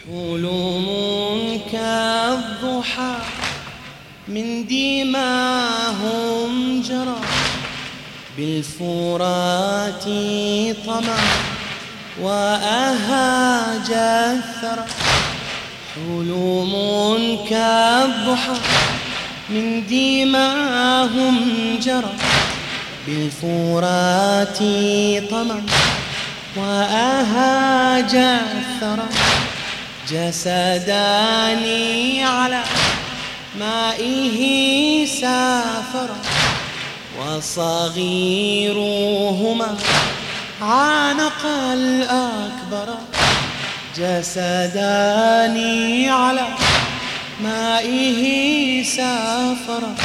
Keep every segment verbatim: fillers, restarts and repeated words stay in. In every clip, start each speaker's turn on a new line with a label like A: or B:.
A: حلم كالضحى من دماهم جرى بالفرات طمع وأهاج الثرى. حلم كالضحى من دماهم جرى بالفرات طمع وأهاج الثرى. جسدان على مائه سافرا وصغيرهما عانق الأكبر. جسدان على مائه سافرا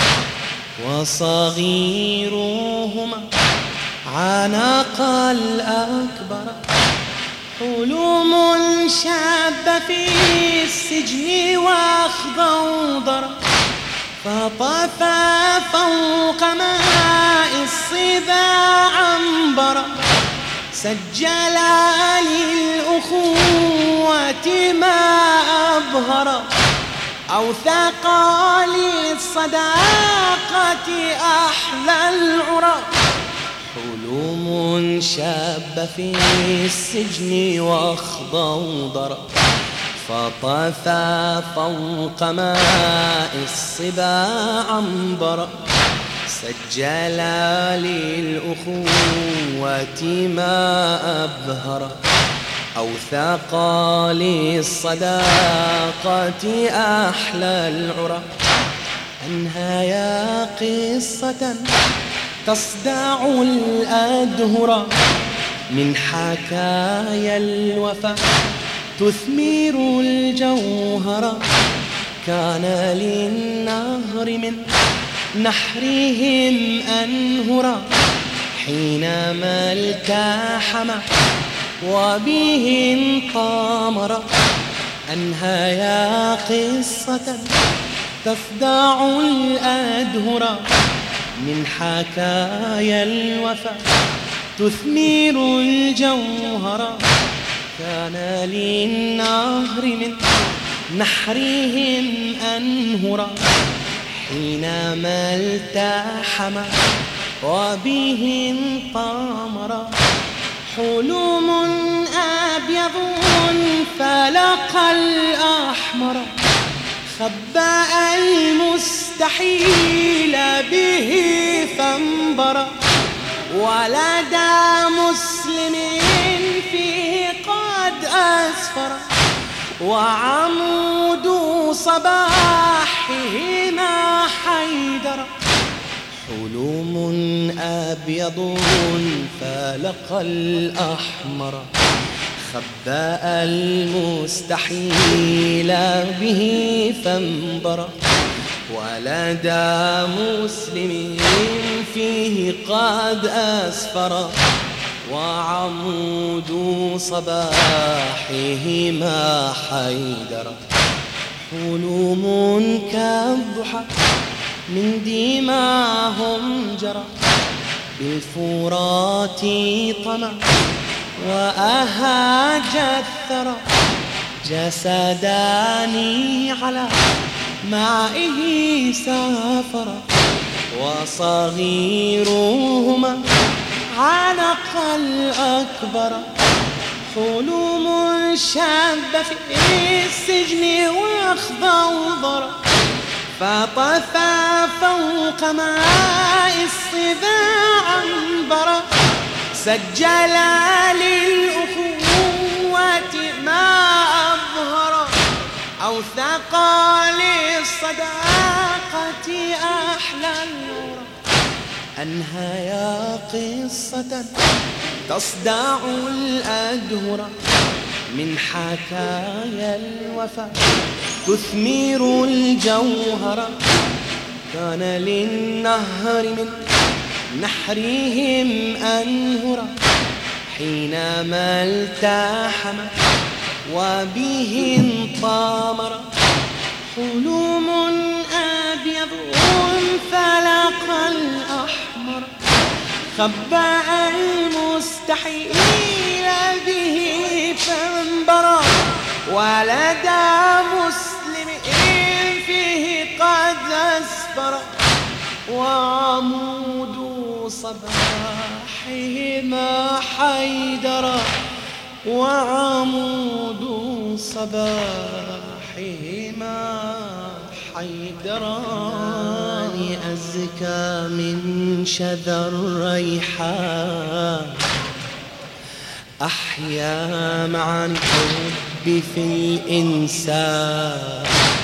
A: وصغيرهما عانق الأكبر. حلم شاب في السجن واخضر فطفى فوق ماء الصبا عنبرا. سجل للأخوة ما أظهر أوثق للصداقة أحلى العرى. حلم شاب في السجن واخضر فطفى فوق ماء الصبا عنبرا. سجل للأخوة ما أبهر أوثق للصداقة أحلى العرى. أنهيا قصة تصدع الأدهر من حكايا الوفا تثمر الجوهر. كان للنهر من نحرهم أنهرا حينما التحم وبهم طامر. أنهيا قصة تصدع الأدهر من حكايا الوفا تثمر الجوهر. كان للنهر من نحرهم أنهرا حينما التحم وبهم طامر. حلم أبيض فلقى الأحمر خبأ المستحيل به فانبر. ولدى مسلم فيه قد أسفر وعمود صباحه ما حيدر. حلم أبيض فلقى الأحمر خبأ المستحيل به فانبر. ولدى مسلم فيه قد أسفر وعمود صباحه ما حيدر. حلم كالضحى من دماهم جرى بالفرات طمع وأهاج الثرى. جسدان على مائه سافرا وصغيرهما عانق الأكبر. حلم شاب في السجن واخضر فطفى فوق ماء الصبا عنبرا. سجل للأخوة ما أظهر أوثق للصداقة أحلى العرى. أنهيا قصة تصدع الأدهر من حكايا الوفا تثمر الجوهر. كان للنهر من نحرهم أنهرا حينما التحم وبهم طامر. حلم أبيض فلقى الأحمر خبأ المستحيل به فانبرى. ولدى مسلم فيه قد أسفر وعمود صباحهما حيدر وعمود صباحهما حيدران أزكى من شذا الريحان أحيا معاني الحب في الإنسان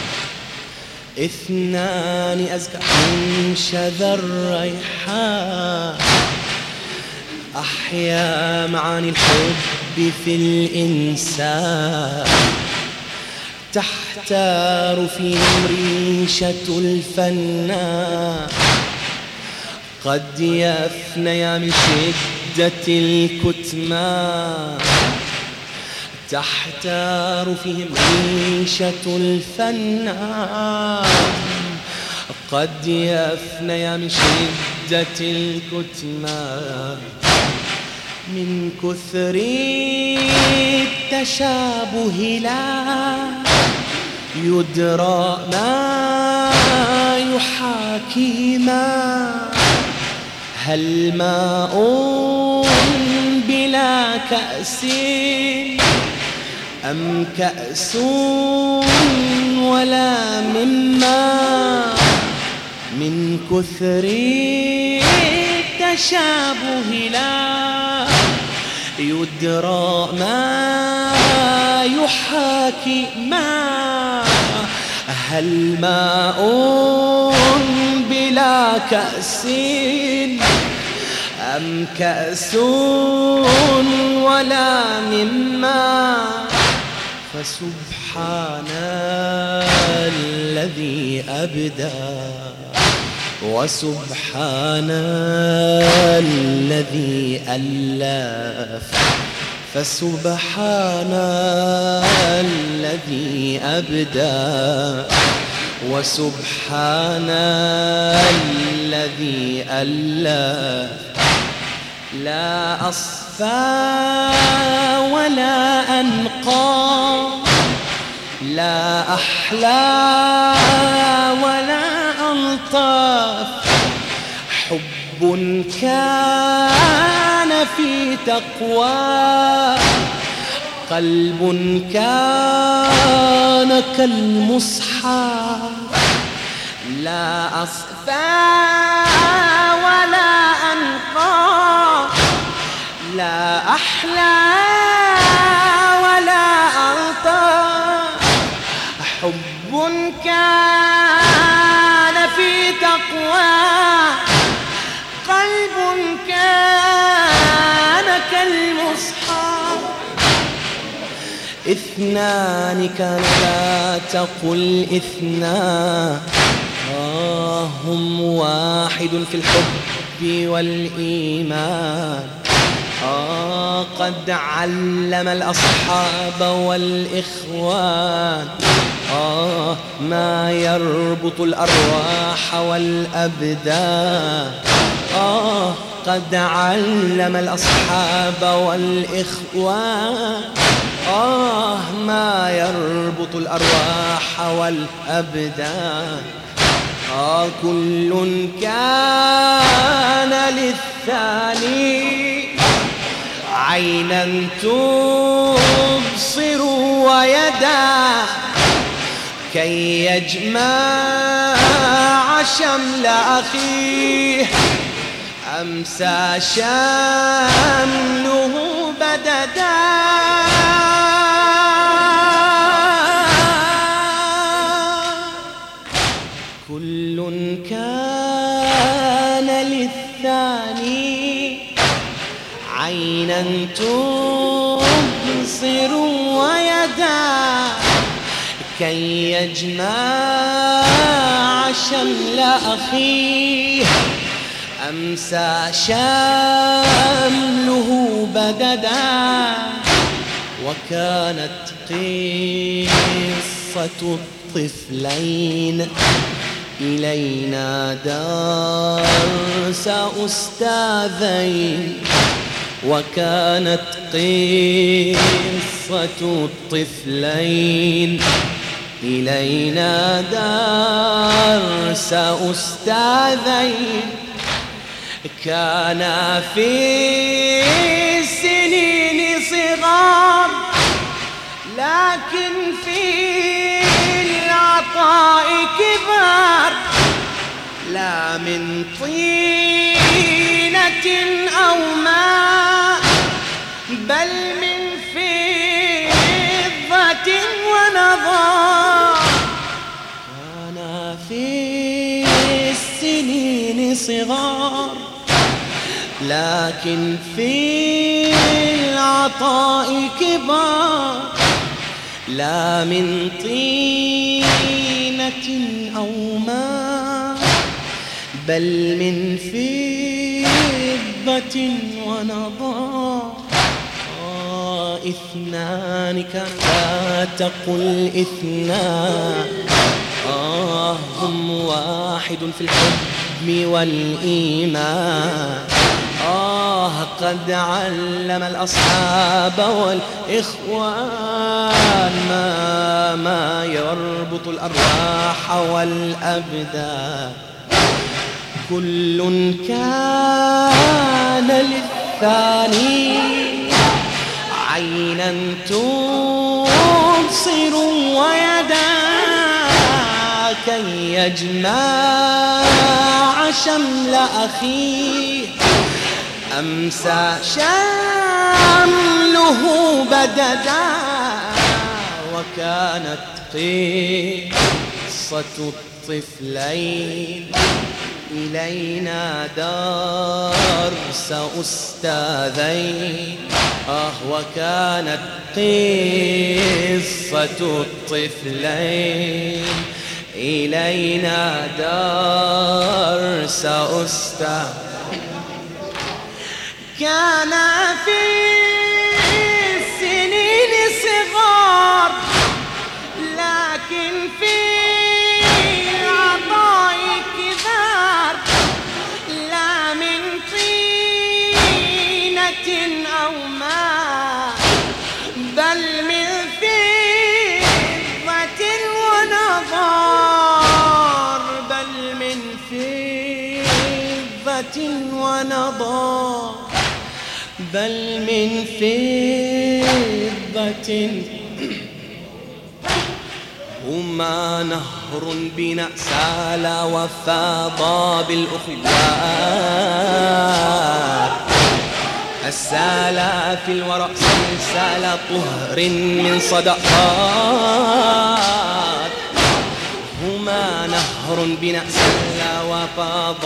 A: اثنان أزكى من شذا الريحان أحيا معاني الحب في الإنسان تحتار فيهم ريشة الفنان قد يفنيا من شدة الكتمان تحتار فيهم ريشة الفنان قد يفنيا من شدة الكتمان من كثر التشابه لا يدرى ما يحاكيما هل ماء بلا كأس أم كأس ولا مما من كثر التشابه لا يدرى ما يحاكي ما هل ماء بلا كأس أم كأس ولا مما فسبحان الذي أبدى وسبحان الذي ألف فسبحان الذي أبدى وسبحان الذي ألف لا أصفى ولا أنقى لا أحلى ولا ألطف حب كان في تقوى قلب كان كالمصحف لا أصفى ولا أنقى لا أحلى ولا ألطف حب كان في تقوى قلب كان كالمصحف اثنان كان لا تقل اثنان آه هم واحد في الحب والإيمان آه قد علم الأصحاب والإخوان آه ما يربط الأرواح والأبدان آه قد علم الأصحاب والإخوان آه ما يربط الأرواح والأبدان آه كل كان للثاني عينا تبصر ويدا كي يجمع شمل أخيه أمسى شمله بددا كل كان للثاني عينا تبصر ويدا كي يجمع شمل أخيه أمسى شمله بددا وكانت قصة الطفلين إلينا درس أستاذين وكانت قصة قصة الطفلين إلينا درس أستاذين كانا في السنين صغار لكن في العطاء كبار لا من طينة أو ماء بل من فضة ونضاء كانا في السنين صغار لكن في العطاء كبار لا من طينة أو ماء بل من فضة ونضاء آه اثنان كلا تقل اثنان آه هم واحد في الحكم والإيمان آه قد علم الأصحاب والإخوان ما, ما يربط الأرواح والأبدان كل كان للثاني عينا تبصر ويدا كي يجمع شمل أخيه أمسى شمله بددا وكانت قصة الطفلين إلينا درس أستاذين آه وكانت قصة الطفلين إلينا درس أستاذين كان في السنين صغار لكن في العطاء كبار لا من طينة أو ماء بل من فضة ونضار بل من فضة ونضار بل من فضة هما نهر بنا سال وفاض بالأخوات السال في الورى سلسال طهر من صدقات هما نهر بنا سال وفاض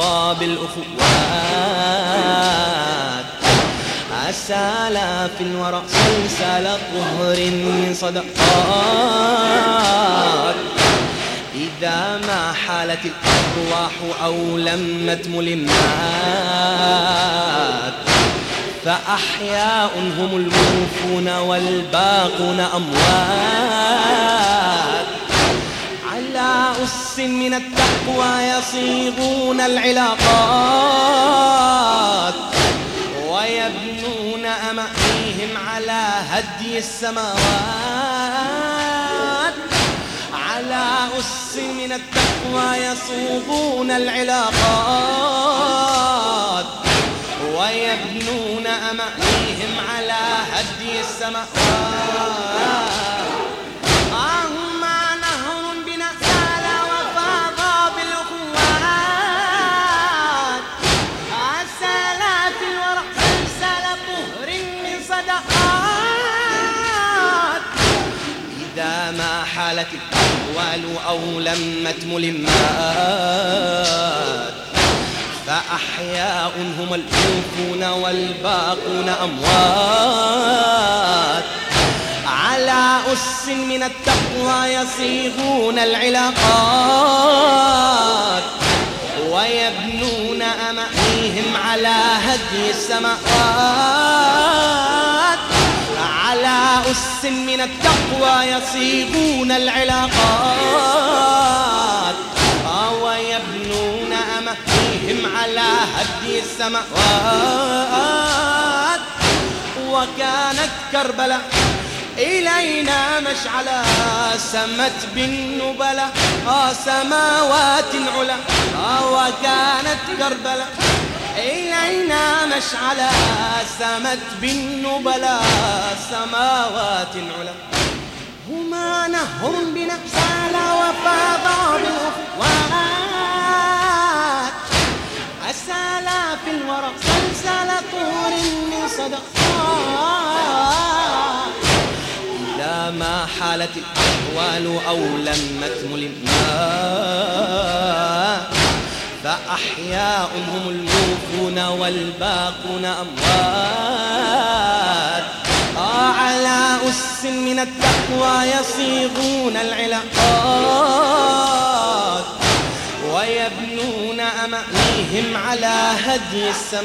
A: بالأخوات السال في الورى سلسال طهر من صدقات إذا ما حالت الأرواح أو لمت ملمات فأحياء هم الموفون والباقون أموات على أس من التقوى يصيغون العلاقات ويبنون أمانيهم على هدي السماوات على أس من التقوى يصوغون العلاقات ويبنون أمانيهم على هدي السماوات أهما نهر بنا سال وفاض بالأخوات السال في الورى سلسال طهر من صدقات إذا ما حالت الأحوال أو لمت ملمات فأحياء هم الموفون والباقون أموات على أس من التقوى يصيغون العلاقات ويبنون أمانيهم على هدي السماوات على أس من التقوى يصيغون العلاقات ويبنون أمانيهم على هدي السماوات وكانت كربلاء إلينا مشعلا سمت بالنبلة آه سماوات علا آه وكانت كربلا إلينا مشعلا سمت بالنبلة سماوات علا هما نهر بنفسال وفاض بالأفواه أسالا في الورى سلسل طور من صدقات إذا ما حالت الأحوال أو لمت ملمات فأحياء هم الموفون والباقون أموات آه على أس من التقوى يصيغون العلاقات ويبنون أمانيهم على هدي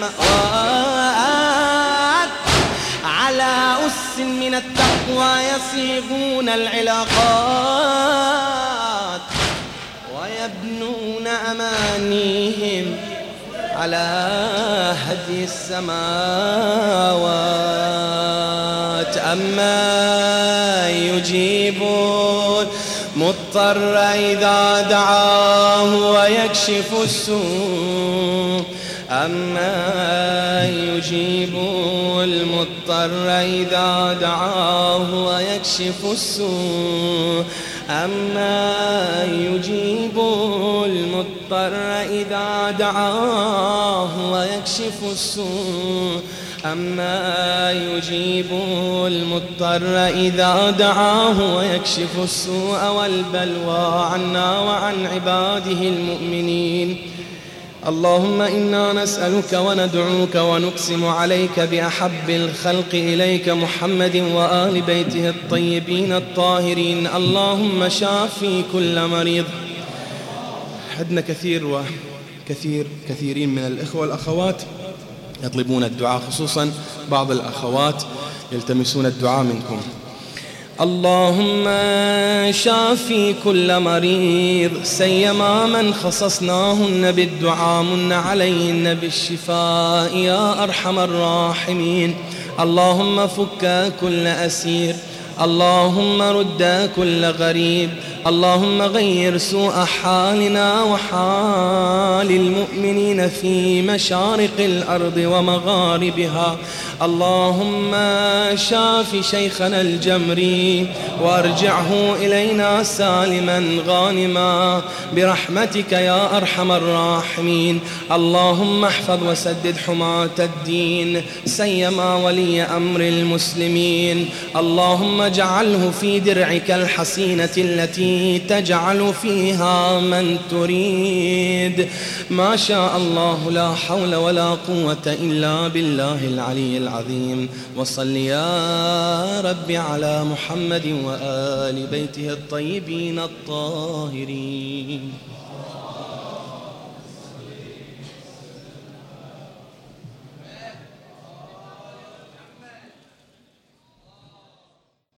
A: السماوات على أس من التقوى يصيغون العلاقات ويبنون أمانيهم على هدي السماوات أما يجيبون مضطر إذا دعاه ويكشف السوء أما يجيب المضطر إذا دعاه ويكشف السوء أما يجيب المضطر إذا دعاه ويكشف السوء أما يجيب المضطر إذا دعاه ويكشف السوء والبلوى عنا وعن عباده المؤمنين. اللهم إنا نسألك وندعوك ونقسم عليك بأحب الخلق إليك محمد وآل بيته الطيبين الطاهرين. اللهم شافي كل مريض. عندنا كثير وكثير كثيرين من الإخوة والأخوات يطلبون الدعاء، خصوصا بعض الأخوات يلتمسون الدعاء منكم. اللهم شافي كل مريض سيما من خصصناهن بالدعاء من عليهن بالشفاء يا أرحم الراحمين. اللهم فك كل أسير، اللهم رد كل غريب، اللهم غير سوء حالنا وحال المؤمنين في مشارق الأرض ومغاربها. اللهم شاف شيخنا الجمري وارجعه إلينا سالما غانما برحمتك يا أرحم الراحمين. اللهم احفظ وسدد حماة الدين سيما ولي أمر المسلمين. اللهم اجعله في درعك الحصينة التي تجعل فيها من تريد. ما شاء الله لا حول ولا قوة إلا بالله العلي العظيم. وصل يا رب على محمد وآل بيته الطيبين الطاهرين.